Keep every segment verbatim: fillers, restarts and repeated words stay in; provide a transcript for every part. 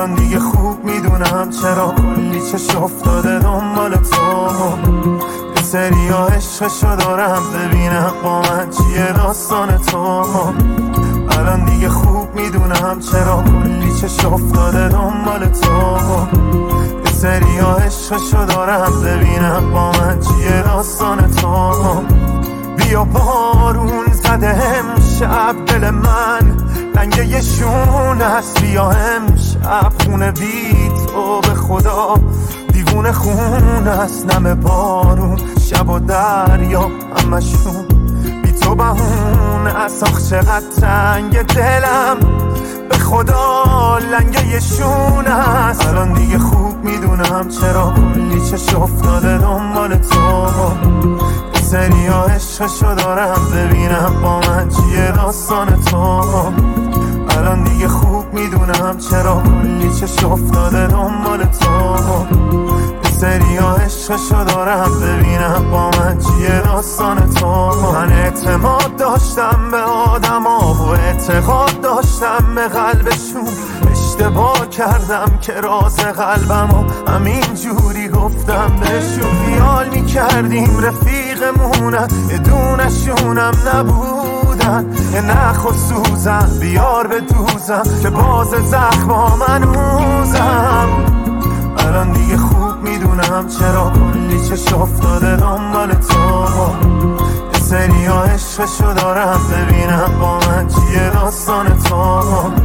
الان دیگه خوب میدونم چرا کلی چش افتاده دنبال تو. یه سریا عشقشو دارم ببینم با من چیه داستان تو. الان دیگه خوب میدونم چرا کلی چش افتاده دنبال تو. یه سریا عشقشو دارم ببینم با من چیه داستان تو. بیا بارون زده امشب دل من لنگه یه شون هست. بیا امشب خونه بی تو به خدا دیوونه خون است. نم بارون شب و دریا همشون بی تو بهون است. آخ چقدر تنگ دلم به خدا لنگه یه شون است. الان دیگه خوب میدونم چرا کلی چش افتاده دنبال تو. سریا عشقشو دارم ببینم با من چیه داستان تو. الان دیگه خوب میدونم چرا کلی چش افتاده دنبال تو. سریا عشقشو دارم ببینم با من چیه داستان تو. من اعتماد داشتم به آدما و اعتقاد داشتم به قلبشون. اشتباه کردم که راز قلبمو همین جوری گفتم بهشون. خیال میکردیم رفیقمونن یه دونشونم نبودن. یه نخ و سوزم بیار به دوزم که باز زخما منوزم. الان دیگه خوب میدونم چرا کلی چش افتاده دنبال تو. یه سریا عشقشو دارم ببینم با من چیه داستان تو.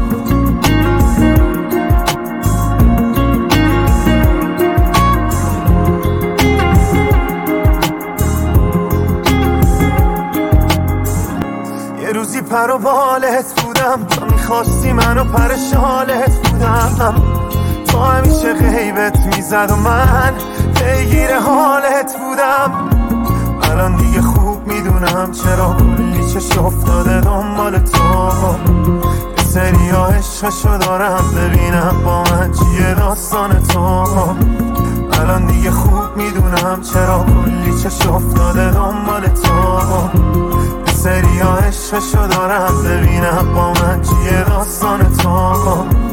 یه روزی پر و بالت بودم تو میخواستی منو پر شالت بودم. تو همیشه غیبت میزد و من پیگیر حالت بودم. الان دیگه خوب میدونم چرا کلی چش افتاده دنبال تو. یه سریا عشقشو دارم ببینم با من چیه داستان تو. الان دیگه خوب میدونم چرا کلی چش افتاده دنبال تو. یه سریا عشقشو دارم ببینم با من چیه داستان تو.